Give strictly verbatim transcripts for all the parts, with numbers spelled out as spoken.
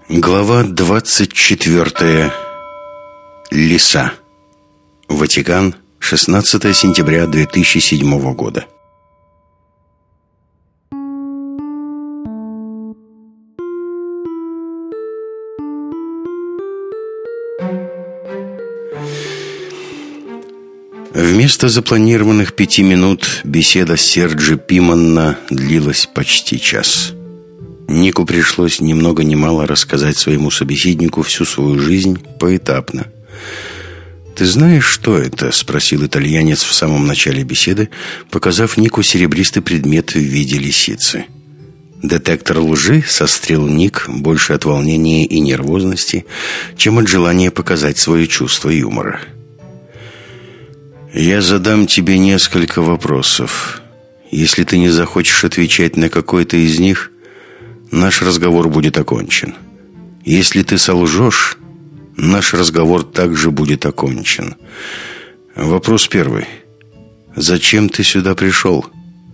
Глава двадцать четвёртая. Лиса. Ватикан, шестнадцатое сентября две тысячи седьмого года. Вместо запланированных пяти минут беседа Серджи Пиманна длилась почти час. Нику пришлось ни много ни мало рассказать своему собеседнику всю свою жизнь поэтапно. «Ты знаешь, что это?» – спросил итальянец в самом начале беседы, показав Нику серебристый предмет в виде лисицы. «Детектор лжи?» – сострил Ник больше от волнения и нервозности, чем от желания показать свое чувство юмора. «Я задам тебе несколько вопросов. Если ты не захочешь отвечать на какой-то из них, наш разговор будет окончен. Если ты солжешь, наш разговор также будет окончен. Вопрос первый. Зачем ты сюда пришел?»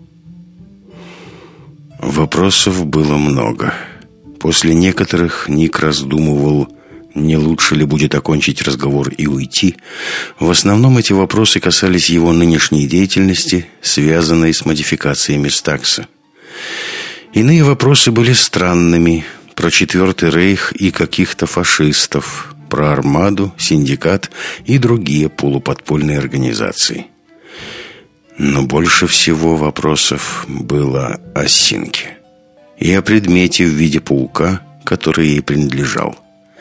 Вопросов было много. После некоторых Ник раздумывал, не лучше ли будет окончить разговор и уйти. В основном эти вопросы касались его нынешней деятельности, связанной с модификациями Стакса. Иные вопросы были странными, про Четвертый Рейх и каких-то фашистов, про Армаду, Синдикат и другие полуподпольные организации. Но больше всего вопросов было о Синке и о предмете в виде паука, который ей принадлежал.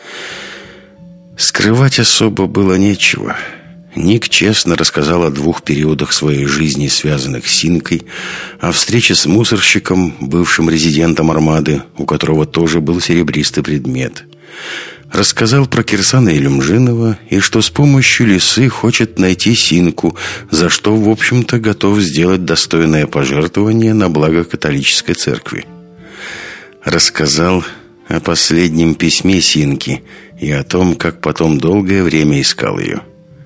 Скрывать особо было нечего. Ник честно рассказал о двух периодах своей жизни, связанных с Синкой, о встрече с мусорщиком, бывшим резидентом Армады, у которого тоже был серебристый предмет. Рассказал про Кирсана Илюмжинова и что с помощью лисы хочет найти Синку, за что, в общем-то, готов сделать достойное пожертвование на благо католической церкви. Рассказал о последнем письме Синки и о том, как потом долгое время искал ее.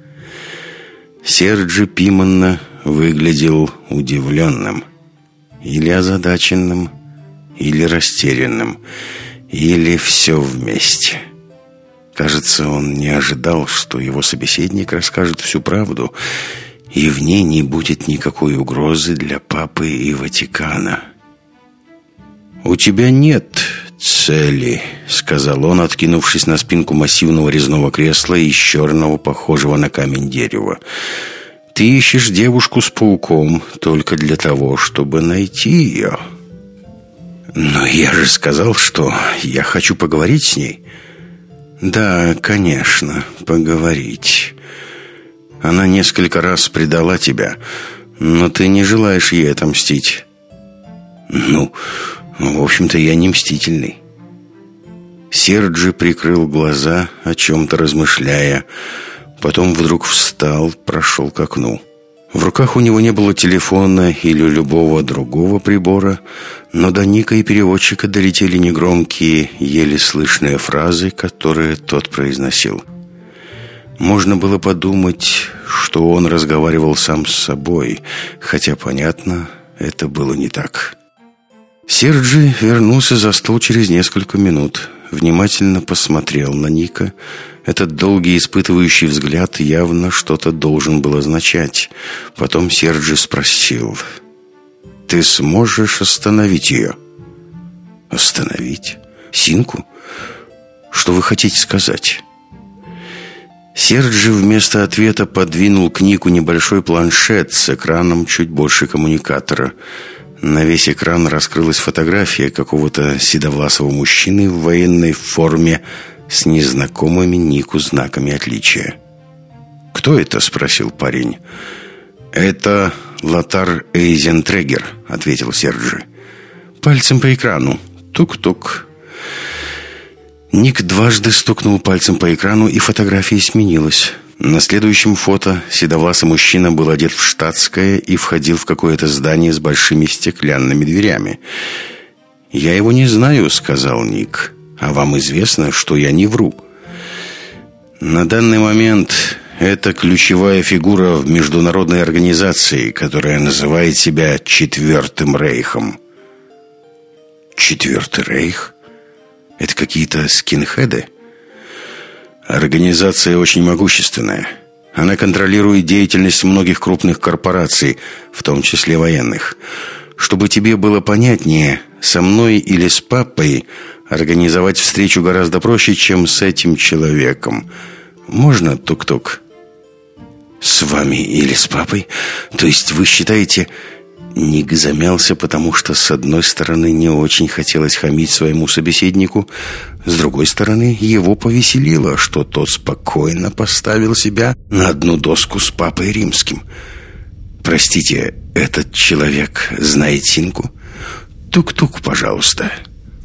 Серджи Пиманна выглядел удивленным, или озадаченным, или растерянным, или все вместе. Кажется, он не ожидал, что его собеседник расскажет всю правду, и в ней не будет никакой угрозы для папы и Ватикана. «У тебя нет цели», — сказал он, откинувшись на спинку массивного резного кресла из черного, похожего на камень дерева. «Ты ищешь девушку с пауком только для того, чтобы найти ее». «Но я же сказал, что я хочу поговорить с ней». «Да, конечно, поговорить. Она несколько раз предала тебя, но ты не желаешь ей отомстить». «Ну, в общем-то, я не мстительный». Серджи прикрыл глаза, о чем-то размышляя. Потом вдруг встал, прошел к окну. В руках у него не было телефона или любого другого прибора, но до Ника и переводчика долетели негромкие, еле слышные фразы, которые тот произносил. Можно было подумать, что он разговаривал сам с собой, хотя, понятно, это было не так. Серджи вернулся за стол через несколько минут. Внимательно посмотрел на Ника. Этот долгий испытывающий взгляд явно что-то должен был означать. Потом Серджи спросил: «Ты сможешь остановить ее?» «Остановить? Синку? Что вы хотите сказать?» Серджи вместо ответа подвинул к Нику небольшой планшет с экраном чуть больше коммуникатора. На весь экран раскрылась фотография какого-то седовласого мужчины в военной форме с незнакомыми Нику знаками отличия. «Кто это?» – спросил парень. «Это Лотар Эйзентрегер», – ответил Серджи. «Пальцем по экрану. Тук-тук». Ник дважды стукнул пальцем по экрану, и фотография сменилась. На следующем фото седовласый мужчина был одет в штатское и входил в какое-то здание с большими стеклянными дверями. «Я его не знаю», — сказал Ник. «А вам известно, что я не вру». «На данный момент это ключевая фигура в международной организации, которая называет себя Четвертым Рейхом». «Четвертый Рейх? Это какие-то скинхеды? Организация очень могущественная. Она контролирует деятельность многих крупных корпораций, в том числе военных. Чтобы тебе было понятнее, со мной или с папой организовать встречу гораздо проще, чем с этим человеком. Можно, тук-тук? С вами или с папой? То есть вы считаете... Ник замялся, потому что, с одной стороны, не очень хотелось хамить своему собеседнику, с другой стороны, его повеселило, что тот спокойно поставил себя на одну доску с папой римским. «Простите, этот человек знает Синку? Тук-тук, пожалуйста».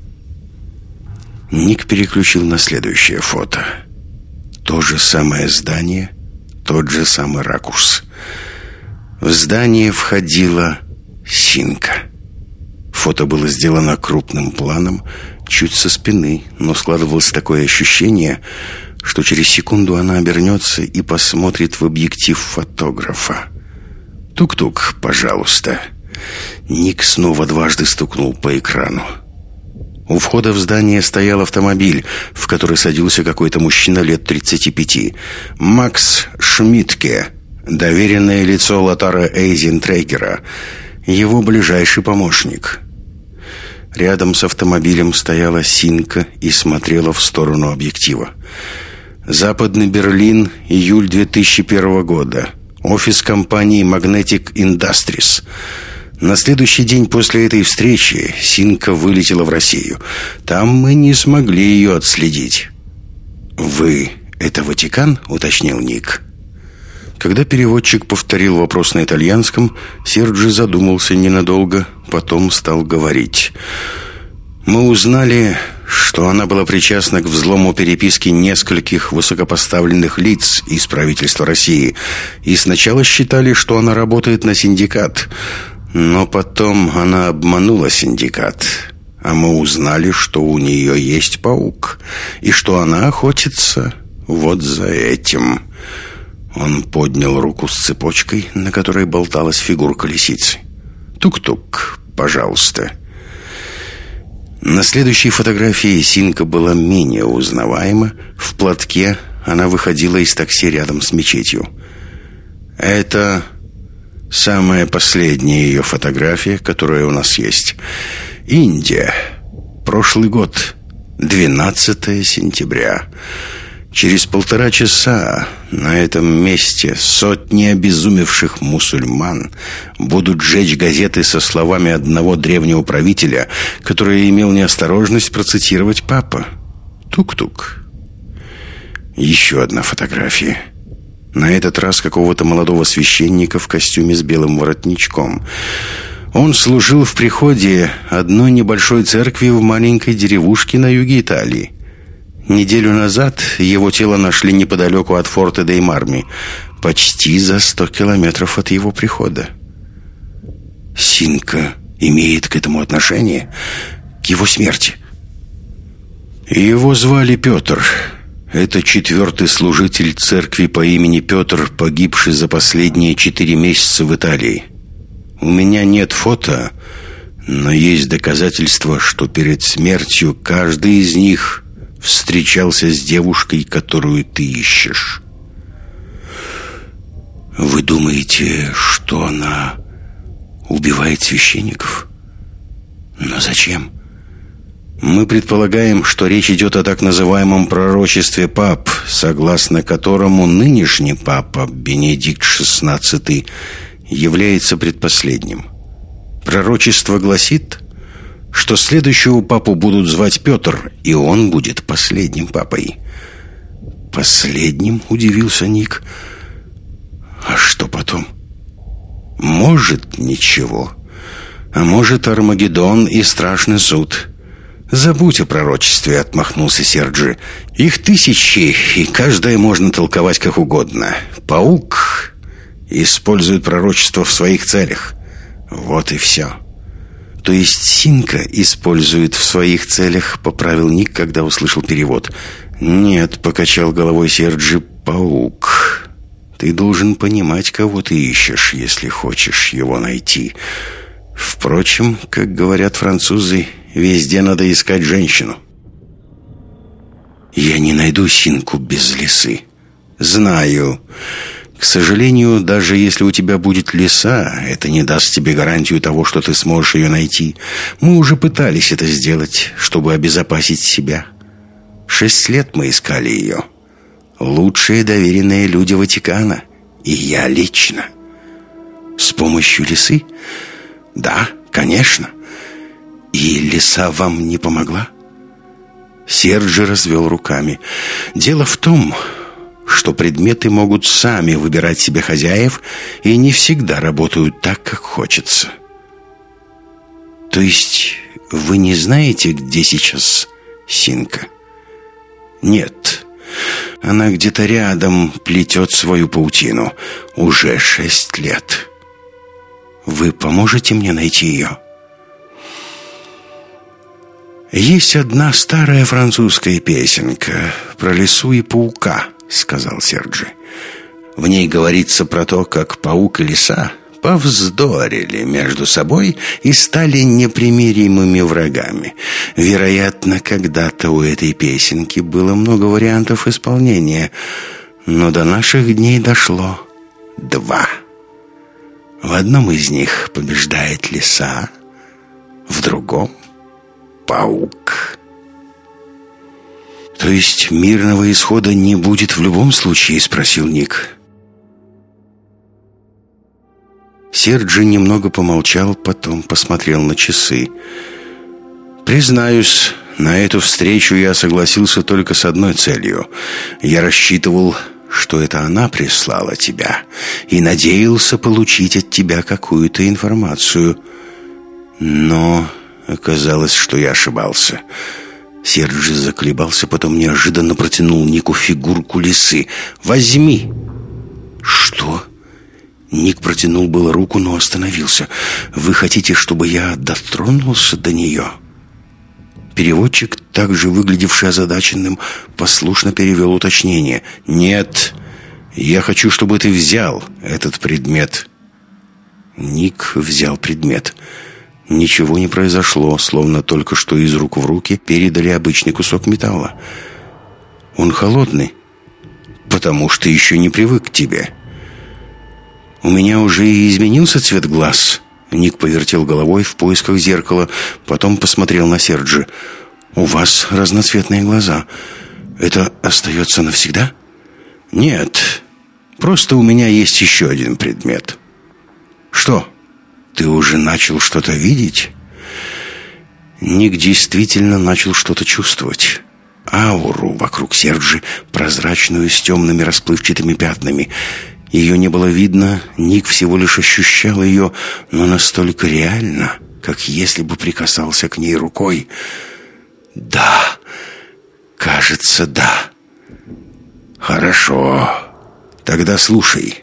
Ник переключил на следующее фото. То же самое здание, тот же самый ракурс. В здание входила Синка. Фото было сделано крупным планом, чуть со спины, но складывалось такое ощущение, что через секунду она обернется и посмотрит в объектив фотографа. «Тук-тук, пожалуйста». Ник снова дважды стукнул по экрану. У входа в здание стоял автомобиль, в который садился какой-то мужчина лет тридцати пяти. Макс Шмидтке, доверенное лицо Лотара Эйзентрегера, его ближайший помощник. Рядом с автомобилем стояла Синка и смотрела в сторону объектива. Западный Берлин, июль две тысячи первого года. Офис компании Magnetic Industries. На следующий день после этой встречи Синка вылетела в Россию. Там мы не смогли ее отследить. «Вы — это Ватикан?» — уточнил Ник. Когда переводчик повторил вопрос на итальянском, Серджи задумался ненадолго, потом стал говорить. «Мы узнали, что она была причастна к взлому переписки нескольких высокопоставленных лиц из правительства России, и сначала считали, что она работает на синдикат, но потом она обманула синдикат, а мы узнали, что у нее есть паук, и что она охотится вот за этим». Он поднял руку с цепочкой, на которой болталась фигурка лисицы. «Тук-тук, пожалуйста». На следующей фотографии Синка была менее узнаваема. В платке она выходила из такси рядом с мечетью. Это самая последняя ее фотография, которая у нас есть. Индия. Прошлый год. двенадцатое сентября. Через полтора часа на этом месте сотни обезумевших мусульман будут сжечь газеты со словами одного древнего правителя, который имел неосторожность процитировать папа. Тук-тук. Еще одна фотография. На этот раз какого-то молодого священника в костюме с белым воротничком. Он служил в приходе одной небольшой церкви в маленькой деревушке на юге Италии. Неделю назад его тело нашли неподалеку от форта Дей-Марми, почти за сто километров от его прихода. Синка имеет к этому отношение, к его смерти. Его звали Петр. Это четвертый служитель церкви по имени Петр, погибший за последние четыре месяца в Италии. У меня нет фото, но есть доказательства, что перед смертью каждый из них встречался с девушкой, которую ты ищешь. Вы думаете, что она убивает священников? Но зачем? Мы предполагаем, что речь идет о так называемом пророчестве пап, согласно которому нынешний папа Бенедикт шестнадцатый является предпоследним. Пророчество гласит, что следующего папу будут звать Петр, и он будет последним папой. Последним? Удивился Ник. А что потом? Может, ничего. А может, Армагеддон и страшный суд. Забудь о пророчестве, отмахнулся Серджи. Их тысячи, и каждое можно толковать как угодно. Паук использует пророчество в своих целях. Вот и все. То есть Синка использует в своих целях, поправил Ник, когда услышал перевод. Нет, покачал головой Серджи, паук. Ты должен понимать, кого ты ищешь, если хочешь его найти. Впрочем, как говорят французы, везде надо искать женщину. Я не найду Синку без лисы. Знаю. К сожалению, даже если у тебя будет лиса, это не даст тебе гарантию того, что ты сможешь ее найти. Мы уже пытались это сделать, чтобы обезопасить себя. Шесть лет мы искали ее. Лучшие доверенные люди Ватикана. И я лично. С помощью лисы? Да, конечно. И лиса вам не помогла? Серджи развел руками. Дело в том, что предметы могут сами выбирать себе хозяев и не всегда работают так, как хочется. То есть вы не знаете, где сейчас Синка? Нет. Она где-то рядом плетет свою паутину. Уже шесть лет. Вы поможете мне найти ее? Есть одна старая французская песенка про лису и паука, сказал Серджи. В ней говорится про то, как паук и лиса повздорили между собой и стали непримиримыми врагами. Вероятно, когда-то у этой песенки было много вариантов исполнения, но до наших дней дошло два. В одном из них побеждает лиса, в другом — паук. «То есть мирного исхода не будет в любом случае?» — спросил Ник. Серджи немного помолчал, потом посмотрел на часы. «Признаюсь, на эту встречу я согласился только с одной целью. Я рассчитывал, что это она прислала тебя, и надеялся получить от тебя какую-то информацию. Но оказалось, что я ошибался». Серджи заколебался, потом неожиданно протянул Нику фигурку лисы. «Возьми!» «Что?» Ник протянул было руку, но остановился. «Вы хотите, чтобы я дотронулся до нее?» Переводчик, также выглядевший озадаченным, послушно перевел уточнение. «Нет, я хочу, чтобы ты взял этот предмет». Ник взял предмет. Ничего не произошло, словно только что из рук в руки передали обычный кусок металла. «Он холодный, потому что еще не привык к тебе». «У меня уже и изменился цвет глаз». Ник повертел головой в поисках зеркала, потом посмотрел на Серджи. «У вас разноцветные глаза. Это остается навсегда?» «Нет, просто у меня есть еще один предмет». «Что, ты уже начал что-то видеть?» Ник действительно начал что-то чувствовать. Ауру вокруг Серджи, прозрачную, с темными расплывчатыми пятнами. Ее не было видно, Ник всего лишь ощущал ее, но настолько реально, как если бы прикасался к ней рукой. «Да, кажется, да». «Хорошо, тогда слушай.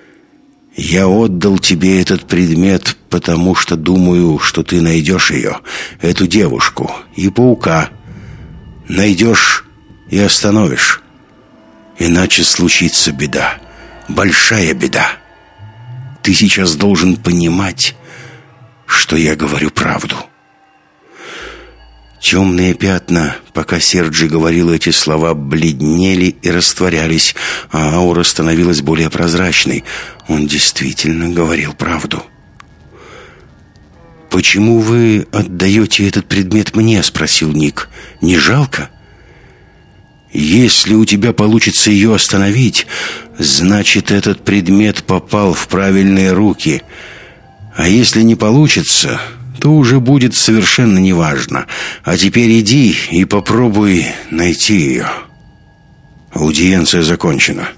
Я отдал тебе этот предмет, потому что думаю, что ты найдешь ее, эту девушку и паука. Найдешь и остановишь. Иначе случится беда. Большая беда. Ты сейчас должен понимать, что я говорю правду». Темные пятна, пока Серджи говорил эти слова, бледнели и растворялись, а аура становилась более прозрачной. Он действительно говорил правду. «Почему вы отдаете этот предмет мне?» — спросил Ник. «Не жалко?» «Если у тебя получится ее остановить, значит, этот предмет попал в правильные руки. А если не получится, то уже будет совершенно неважно. А теперь иди и попробуй найти ее. Аудиенция закончена».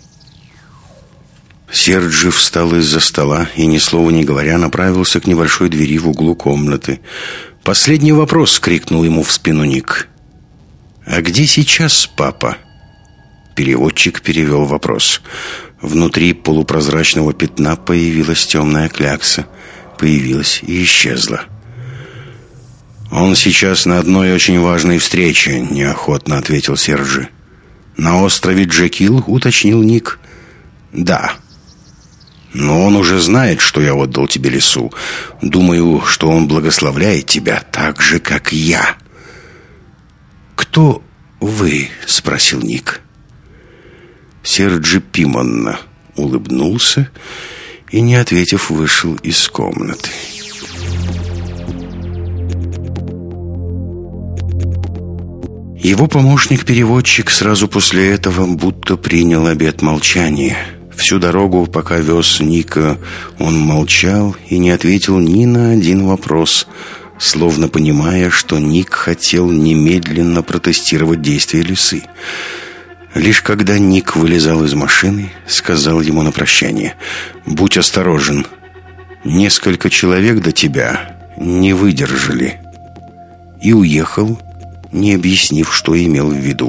Серджи встал из-за стола и, ни слова не говоря, направился к небольшой двери в углу комнаты. «Последний вопрос!» — крикнул ему в спину Ник. «А где сейчас папа?» Переводчик перевел вопрос. Внутри полупрозрачного пятна появилась темная клякса. Появилась и исчезла. «Он сейчас на одной очень важной встрече», — неохотно ответил Серджи. «На острове Джекил?» — уточнил Ник. «Да. Но он уже знает, что я отдал тебе лису. Думаю, что он благословляет тебя так же, как я». «Кто вы?» — спросил Ник. Серджи Пимонна улыбнулся и, не ответив, вышел из комнаты. Его помощник-переводчик сразу после этого будто принял обет молчания. Всю дорогу, пока вез Ника, он молчал и не ответил ни на один вопрос, словно понимая, что Ник хотел немедленно протестировать действия лисы. Лишь когда Ник вылезал из машины, сказал ему на прощание: «Будь осторожен, несколько человек до тебя не выдержали», и уехал, не объяснив, что имел в виду.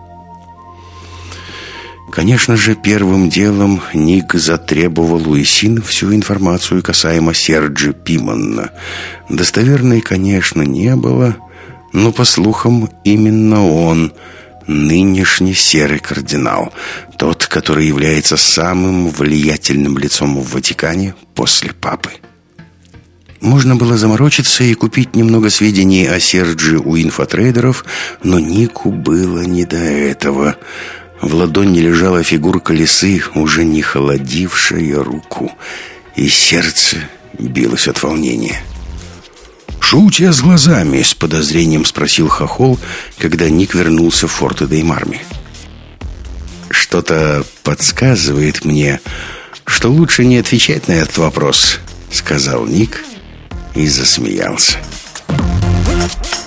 Конечно же, первым делом Ник затребовал у Исин всю информацию касаемо Серджи Пимонна. Достоверной, конечно, не было, но, по слухам, именно он нынешний серый кардинал, тот, который является самым влиятельным лицом в Ватикане после папы. Можно было заморочиться и купить немного сведений о Серджи у инфотрейдеров, но Нику было не до этого. В ладони лежала фигурка лисы, уже не холодившая руку, и сердце билось от волнения. «Шо у тебя с глазами?» — с подозрением спросил Хохол, когда Ник вернулся в Форте-дей-Марми. «Что-то подсказывает мне, что лучше не отвечать на этот вопрос», — сказал Ник и засмеялся.